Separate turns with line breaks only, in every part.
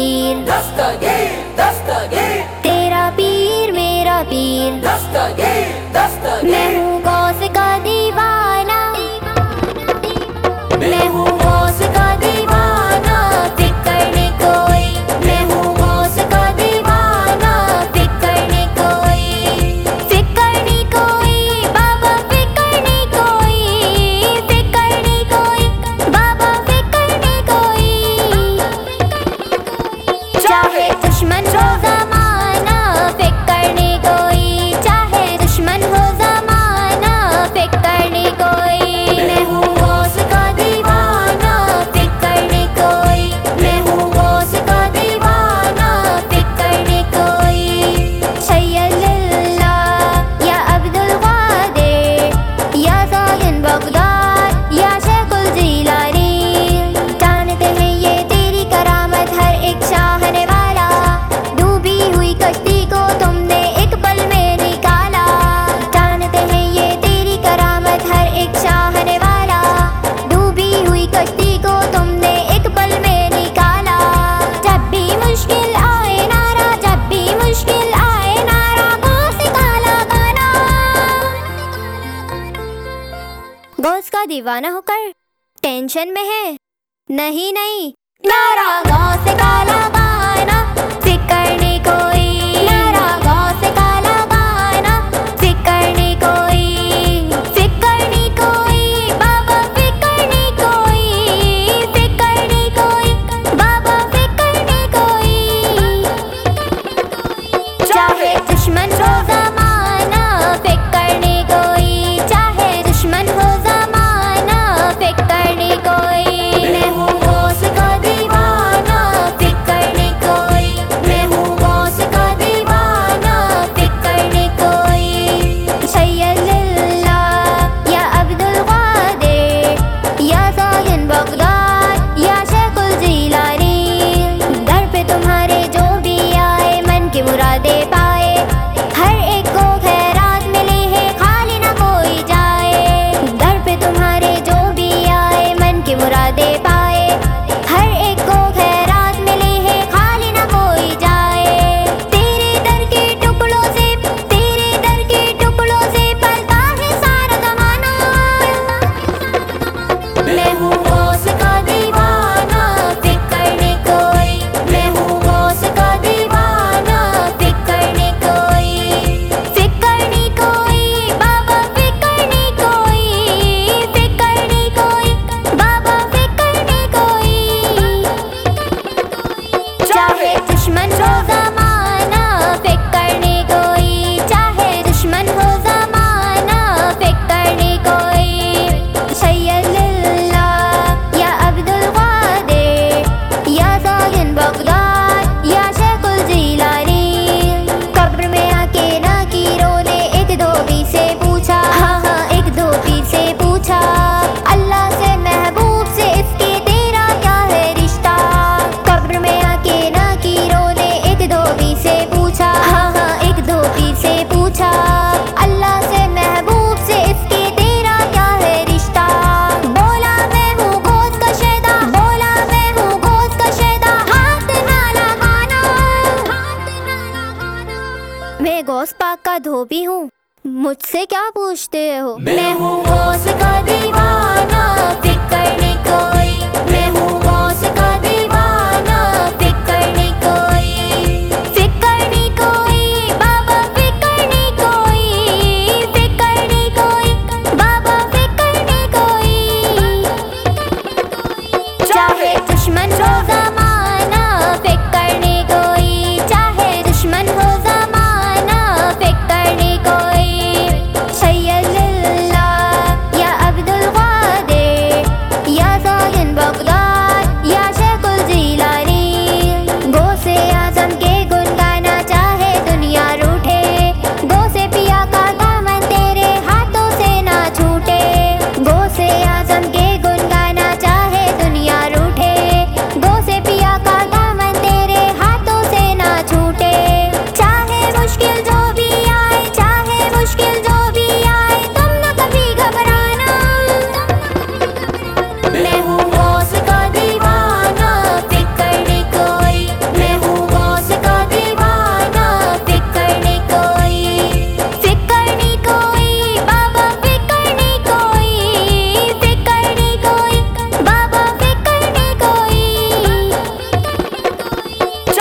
पीर,
दस्तगीर दस्तगीर
तेरा पीर मेरा पीर,
दस्तगीर दस्तगीर।
मैं हूँ गौस का दीवाना, मैं हूँ गौस का दीवाना, फिक्र नहीं कोई। मैं हूँ गौस का दीवाना, फिक्र नहीं कोई, फिक्र नहीं कोई बाबा, फिक्र नहीं कोई, फिक्र नहीं कोई बाबा, फिक्र नहीं कोई। चाहे दुश्मन हो ज़माना, फिक्र नहीं कोई, चाहे दुश्मन हो ज़माना, फिक्र नहीं कोई। मैं हूँ गौस का दीवाना, फिक्र नहीं कोई, मैं हूँ गौस का दीवाना, फिक्र नहीं कोई। सैयदुल्लाह या अब्दुल कादिर या ज़ाहिन बगदाद या शेखुल जीलानी, जानते हैं ये तेरी करामत हर एक चाहने वाला। डूबी हुई कश्ती को तुमने एक पल में निकाला, जानते हैं ये तेरी करामत हर एक चाहने वाला। डूबी हुई कश्ती को तुमने एक पल में निकाला। जब भी मुश्किल आए नारा, जब भी मुश्किल आए नारा, गौस का लगाना। गौस का दीवाना होकर टेंशन में है? नहीं नहीं, नारा गौस का लगाना, फिक्र नहीं कोई। नारा गौस का लगाना, फिक्र नहीं कोई, फिक्र नहीं कोई बाबा, फिक्र नहीं कोई, फिक्र नहीं कोई बाबा, फिक्र नहीं कोई। चाहे दुश्मन हो ज़माना, फिक्र नहीं कोई, चाहे दुश्मन हो ज़माना, फिक्र नहीं कोई। मैं हूँ गौस का दीवाना, फिक्र नहीं कोई, मैं हूँ गौस का दीवाना, फिक्र नहीं कोई। सैयदुल्लाह या अब्दुल कादिर या ज़ाहिन बगदाद या शेखुल जीलानी, दर पे तुम्हारे जो भी आए मन की मुरादें पाए। हर एक को खैरात मिले है, खाली ना कोई जाए। दर पे तुम्हारे जो भी आए मन की मुरादें पाए। हर एक को खैरात मिले है, खाली ना कोई जाए। तेरे दर के टुकड़ों से, तेरे दर के टुकड़ों से पलता है सारा ज़माना। मैं हूँ गौस का दीवाना, फिक्र नहीं कोई, मैं हूँ गौस का दीवाना, फिक्र नहीं कोई, फिक्र नहीं कोई बाबा, फिक्र नहीं कोई, फिक्र नहीं कोई बाबा, फिक्र नहीं कोई। चाहे दुश्मन हो ज़माना, फिक्र नहीं कोई, चाहे दुश्मन हो ज़माना, फिक्र नहीं कोई। सैयदुल्लाह या अब्दुल कादिर या ज़ाहिन बगदाद या शेखुल जीलानी, कब्र में आके नाकीरों ने एक धोबी से पूछा, हाँ हाँ एक धोबी से पूछा, अल्लाह से महबूब से इसके तेरा क्या है रिश्ता। कब्र में आके नाकीरों ने एक धोबी से पूछा, हाँ हाँ एक धोबी से पूछा, अल्लाह से महबूब से इसके तेरा क्या है रिश्ता। बोला मैं हूँ गौस का शैदा, बोला मैं हूँ गौस का शैदा, हाथ ना लगाना, हाथ ना लगाना। मैं गौस पाक का धोबी हूँ, मुझसे क्या पूछते हो। मैं हूँ गौस का दीवाना, फिक्र नहीं कोई, मैं हूँ गौस का दीवाना, फिक्र नहीं कोई, फिक्र नहीं कोई बाबा, फिक्र नहीं कोई, फिक्र नहीं कोई बाबा, फिक्र नहीं कोई। चाहे दुश्मन हो ज़माना, फिक्र नहीं कोई, चाहे दुश्मन हो ज़माना, फिक्र नहीं कोई। सैयदुल्लाह या अब्दुल कादिर या ज़ाहिन बगदाद या शेखुल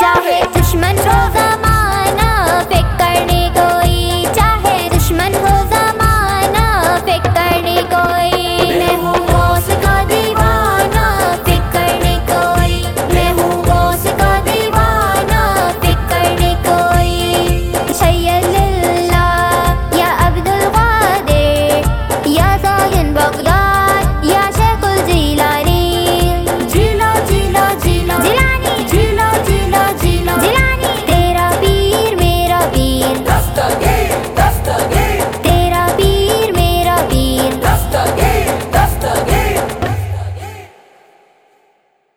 चाहे दुश्मन हो